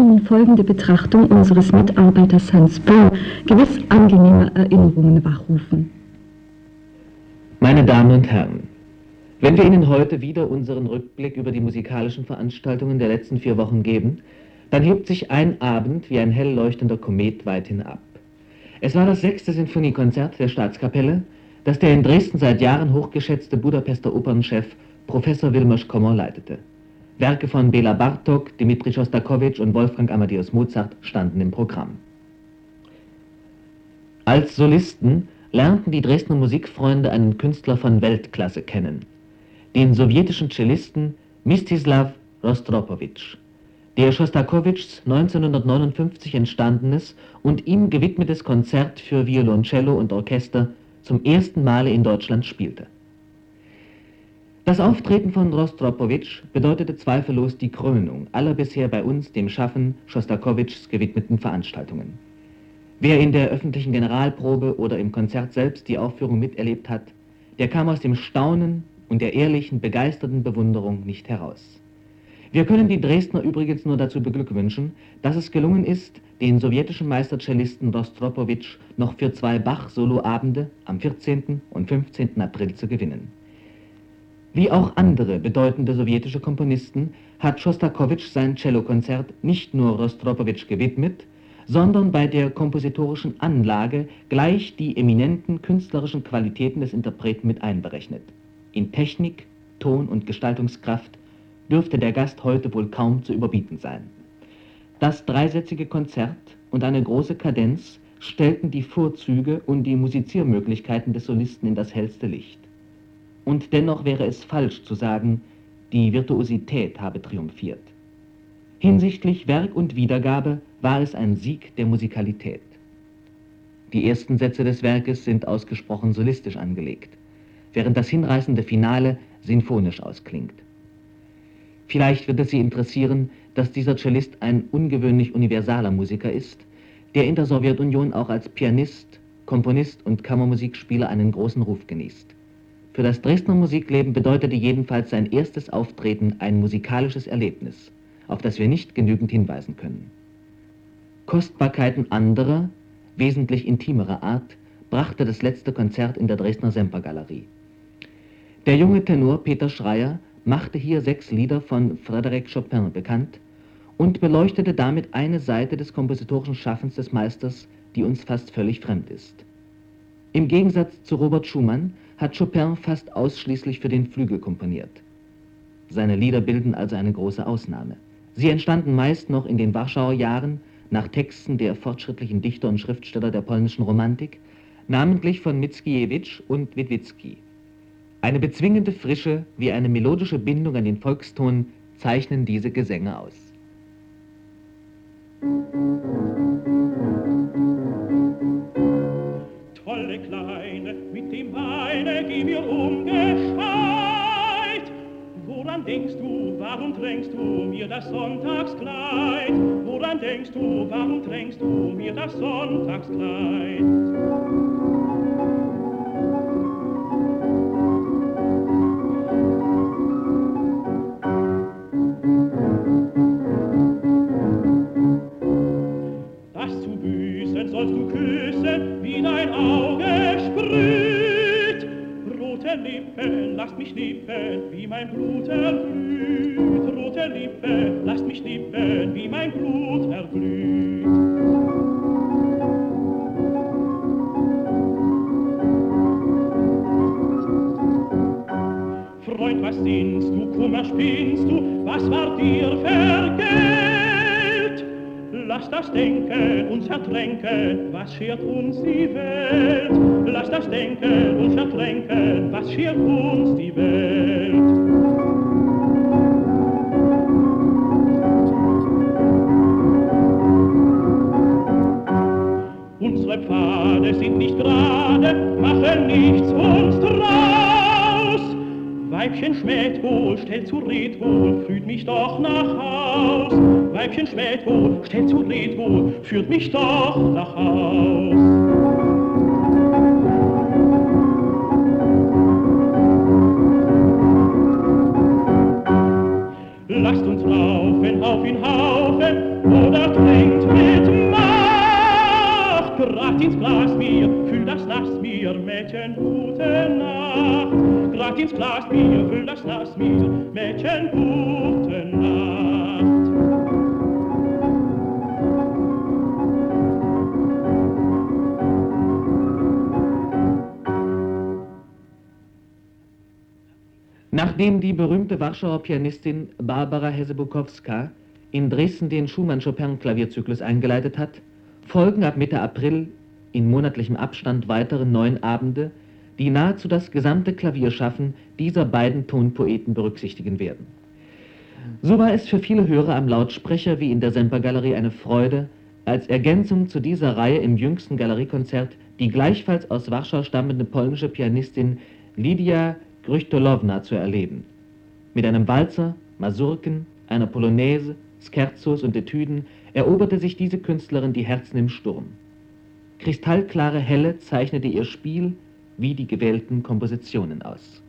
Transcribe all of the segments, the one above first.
nun folgende Betrachtung unseres Mitarbeiters Hans Böll gewiss angenehme Erinnerungen wachrufen. Meine Damen und Herren, wenn wir Ihnen heute wieder unseren Rückblick über die musikalischen Veranstaltungen der letzten 4 Wochen geben, dann hebt sich ein Abend wie ein hell leuchtender Komet weithin ab. Es war das 6. Sinfoniekonzert der Staatskapelle, das der in Dresden seit Jahren hochgeschätzte Budapester Opernchef Professor Vilmos Komor leitete. Werke von Bela Bartok, Dmitri Schostakowitsch und Wolfgang Amadeus Mozart standen im Programm. Als Solisten lernten die Dresdner Musikfreunde einen Künstler von Weltklasse kennen, den sowjetischen Cellisten Mstislav Rostropowitsch, der Schostakowitschs 1959 entstandenes und ihm gewidmetes Konzert für Violoncello und Orchester zum ersten Male in Deutschland spielte. Das Auftreten von Rostropowitsch bedeutete zweifellos die Krönung aller bisher bei uns dem Schaffen Schostakowitschs gewidmeten Veranstaltungen. Wer in der öffentlichen Generalprobe oder im Konzert selbst die Aufführung miterlebt hat, der kam aus dem Staunen und der ehrlichen, begeisterten Bewunderung nicht heraus. Wir können die Dresdner übrigens nur dazu beglückwünschen, dass es gelungen ist, den sowjetischen Meistercellisten Rostropowitsch noch für 2 Bach-Soloabende am 14. und 15. April zu gewinnen. Wie auch andere bedeutende sowjetische Komponisten hat Schostakowitsch sein Cellokonzert nicht nur Rostropowitsch gewidmet, sondern bei der kompositorischen Anlage gleich die eminenten künstlerischen Qualitäten des Interpreten mit einberechnet. In Technik, Ton und Gestaltungskraft dürfte der Gast heute wohl kaum zu überbieten sein. Das dreisätzige Konzert und eine große Kadenz stellten die Vorzüge und die Musiziermöglichkeiten des Solisten in das hellste Licht. Und dennoch wäre es falsch zu sagen, die Virtuosität habe triumphiert. Hinsichtlich Werk und Wiedergabe war es ein Sieg der Musikalität. Die ersten Sätze des Werkes sind ausgesprochen solistisch angelegt, während das hinreißende Finale sinfonisch ausklingt. Vielleicht wird es Sie interessieren, dass dieser Cellist ein ungewöhnlich universaler Musiker ist, der in der Sowjetunion auch als Pianist, Komponist und Kammermusikspieler einen großen Ruf genießt. Für das Dresdner Musikleben bedeutete jedenfalls sein erstes Auftreten ein musikalisches Erlebnis, auf das wir nicht genügend hinweisen können. Kostbarkeiten anderer, wesentlich intimerer Art brachte das letzte Konzert in der Dresdner Sempergalerie. Der junge Tenor Peter Schreier machte hier 6 Lieder von Frédéric Chopin bekannt und beleuchtete damit eine Seite des kompositorischen Schaffens des Meisters, die uns fast völlig fremd ist. Im Gegensatz zu Robert Schumann hat Chopin fast ausschließlich für den Flügel komponiert. Seine Lieder bilden also eine große Ausnahme. Sie entstanden meist noch in den Warschauer Jahren nach Texten der fortschrittlichen Dichter und Schriftsteller der polnischen Romantik, namentlich von Mickiewicz und Witwicki. Eine bezwingende Frische wie eine melodische Bindung an den Volkston zeichnen diese Gesänge aus. Tolle Kleine, mit dem Weine geh mir umgescheit. Woran denkst du, warum tränkst du mir das Sonntagskleid? Woran denkst du, warum tränkst du mir das Sonntagskleid? Das zu büßen sollst du küssen, wie dein Auge sprüht. Rote Lippen, lasst mich lippen, wie mein Blut erglüht. Rote Lippen, lasst mich lippen, wie mein Blut erglüht. Freund, was sinnst du, Kummer spinnst du, was war dir vergällt? Lass das Denken uns ertränken, was schert uns die Welt? Lass das Denken uns ertränken, was schert uns die Welt? Unsere Pfade sind nicht gerade, machen nichts uns draus. Weibchen schmäht wohl, stellt zu Red wohl, führt mich doch nach Haus. Weibchen schmäht wohl, stellt zu Red wohl, führt mich doch nach Haus. lasst uns raufen, Hauf in Haufen, oder trinkt mit Macht. Grad ins Glas Bier, füll das Nassbier, Mädchen, gute Nacht. Grad ins Glas Bier, füll das Nassbier, Mädchen, gute Nacht. Nachdem die berühmte Warschauer Pianistin Barbara Hesse-Bukowska in Dresden den Schumann-Chopin-Klavierzyklus eingeleitet hat, folgen ab Mitte April in monatlichem Abstand weitere 9 Abende, die nahezu das gesamte Klavierschaffen dieser beiden Tonpoeten berücksichtigen werden. So war es für viele Hörer am Lautsprecher wie in der Sempergalerie eine Freude, als Ergänzung zu dieser Reihe im jüngsten Galeriekonzert die gleichfalls aus Warschau stammende polnische Pianistin Lidia Grüchtolowna zu erleben. Mit einem Walzer, Masurken, einer Polonaise, Scherzos und Etüden eroberte sich diese Künstlerin die Herzen im Sturm. Kristallklare Helle zeichnete ihr Spiel wie die gewählten Kompositionen aus.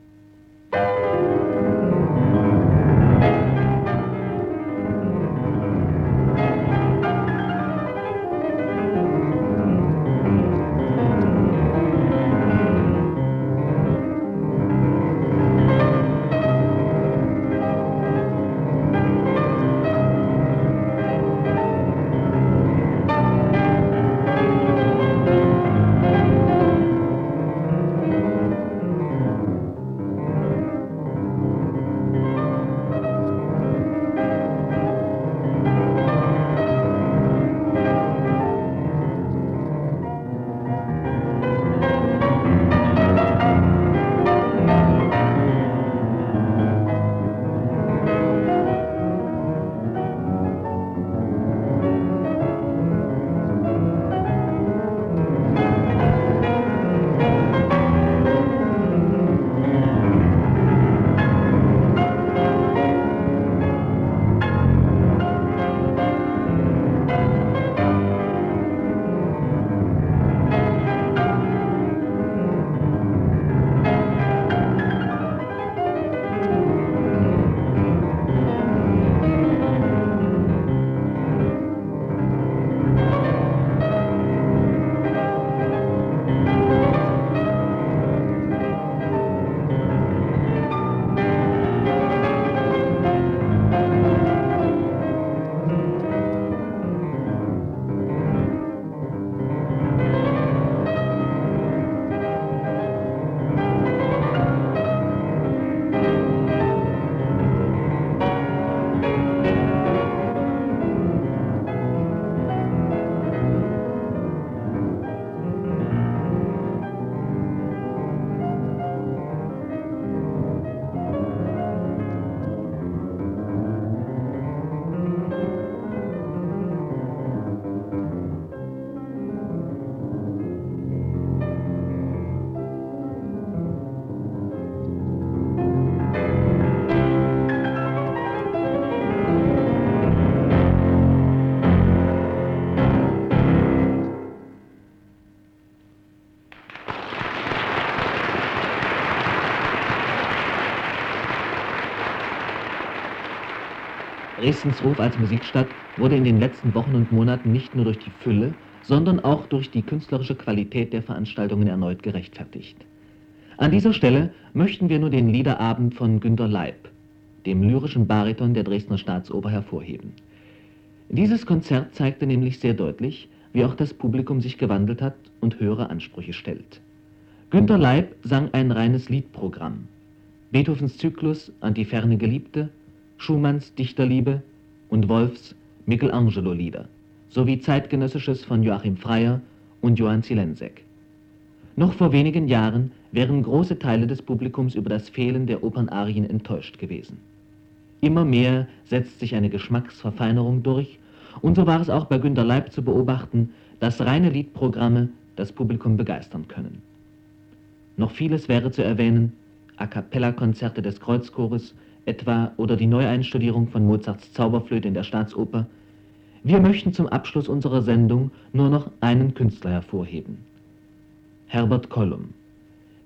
Dresdens Ruf als Musikstadt wurde in den letzten Wochen und Monaten nicht nur durch die Fülle, sondern auch durch die künstlerische Qualität der Veranstaltungen erneut gerechtfertigt. An dieser Stelle möchten wir nur den Liederabend von Günter Leib, dem lyrischen Bariton der Dresdner Staatsoper, hervorheben. Dieses Konzert zeigte nämlich sehr deutlich, wie auch das Publikum sich gewandelt hat und höhere Ansprüche stellt. Günter Leib sang ein reines Liedprogramm. Beethovens Zyklus An die ferne Geliebte, Schumanns Dichterliebe und Wolfs Michelangelo-Lieder sowie Zeitgenössisches von Joachim Freyer und Johann Zilensek. Noch vor wenigen Jahren wären große Teile des Publikums über das Fehlen der Opernarien enttäuscht gewesen. Immer mehr setzt sich eine Geschmacksverfeinerung durch, und so war es auch bei Günter Leib zu beobachten, dass reine Liedprogramme das Publikum begeistern können. Noch vieles wäre zu erwähnen: A-cappella-Konzerte des Kreuzchores etwa oder die Neueinstudierung von Mozarts Zauberflöte in der Staatsoper. Wir möchten zum Abschluss unserer Sendung nur noch einen Künstler hervorheben: Herbert Kollum.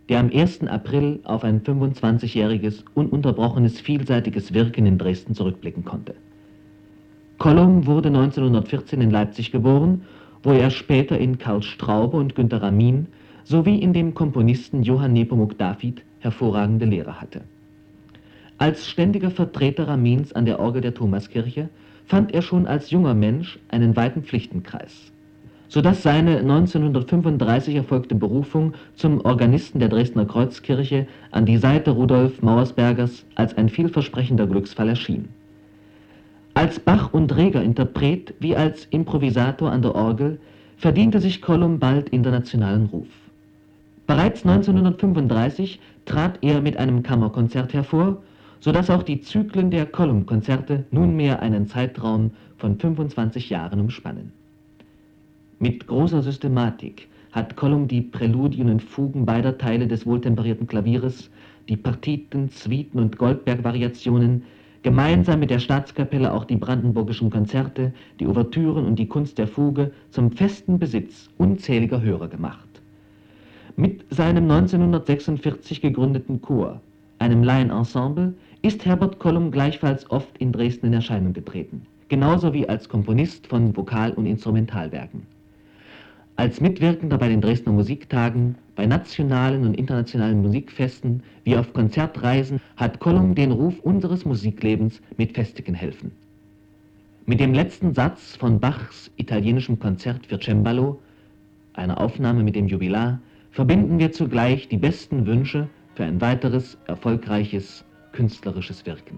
der am 1. April auf ein 25-jähriges, ununterbrochenes, vielseitiges Wirken in Dresden zurückblicken konnte. Kollum wurde 1914 in Leipzig geboren, wo er später in Karl Straube und Günter Ramin sowie in dem Komponisten Johann Nepomuk David hervorragende Lehrer hatte. Als ständiger Vertreter Ramins an der Orgel der Thomaskirche fand er schon als junger Mensch einen weiten Pflichtenkreis, sodass seine 1935 erfolgte Berufung zum Organisten der Dresdner Kreuzkirche an die Seite Rudolf Mauersbergers als ein vielversprechender Glücksfall erschien. Als Bach- und Reger-Interpret wie als Improvisator an der Orgel verdiente sich Kollum bald internationalen Ruf. Bereits 1935 trat er mit einem Kammerkonzert hervor, sodass auch die Zyklen der Kollum-Konzerte nunmehr einen Zeitraum von 25 Jahren umspannen. Mit großer Systematik hat Kollum die Präludien und Fugen beider Teile des wohltemperierten Klavieres, die Partiten, Suiten und Goldberg-Variationen, gemeinsam mit der Staatskapelle auch die brandenburgischen Konzerte, die Ouvertüren und die Kunst der Fuge zum festen Besitz unzähliger Hörer gemacht. Mit seinem 1946 gegründeten Chor, einem Laienensemble, ist Herbert Kollum gleichfalls oft in Dresden in Erscheinung getreten, genauso wie als Komponist von Vokal- und Instrumentalwerken. Als Mitwirkender bei den Dresdner Musiktagen, bei nationalen und internationalen Musikfesten wie auf Konzertreisen hat Kollum den Ruf unseres Musiklebens mit festigen helfen. Mit dem letzten Satz von Bachs italienischem Konzert für Cembalo, einer Aufnahme mit dem Jubilar, verbinden wir zugleich die besten Wünsche für ein weiteres, erfolgreiches, künstlerisches Wirken.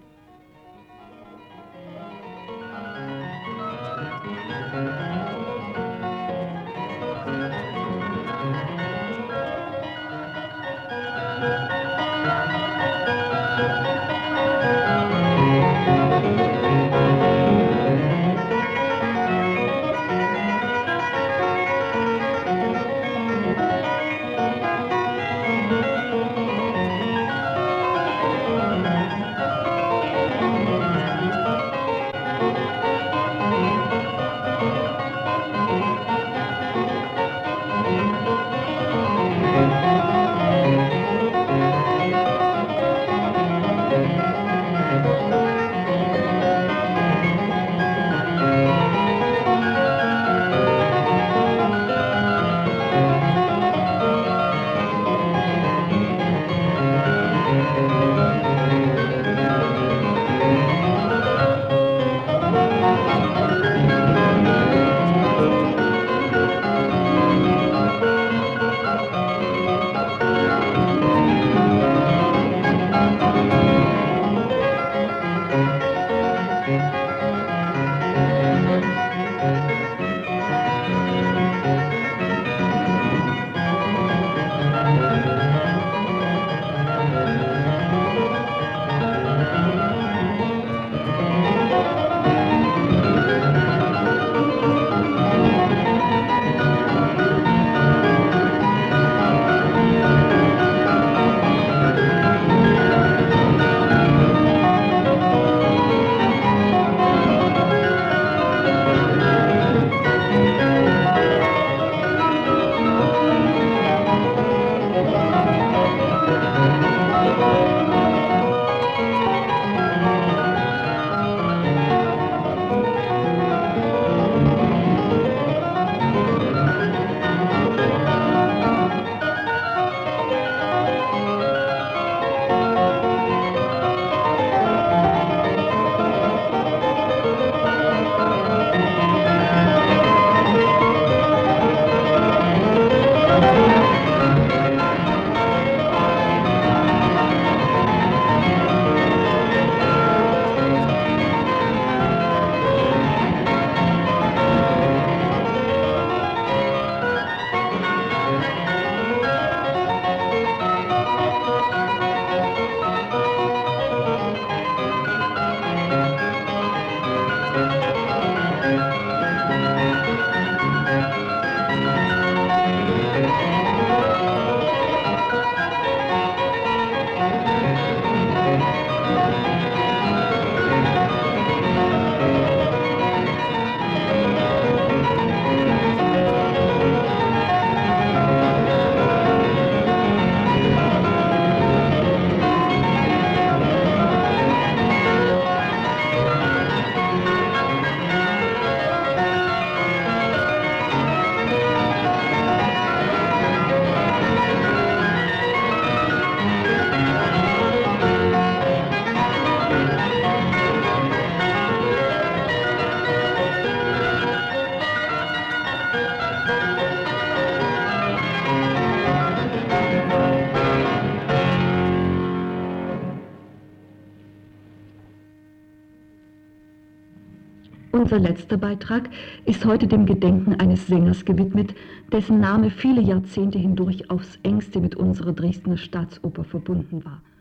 Unser letzter Beitrag ist heute dem Gedenken eines Sängers gewidmet, dessen Name viele Jahrzehnte hindurch aufs engste mit unserer Dresdner Staatsoper verbunden war.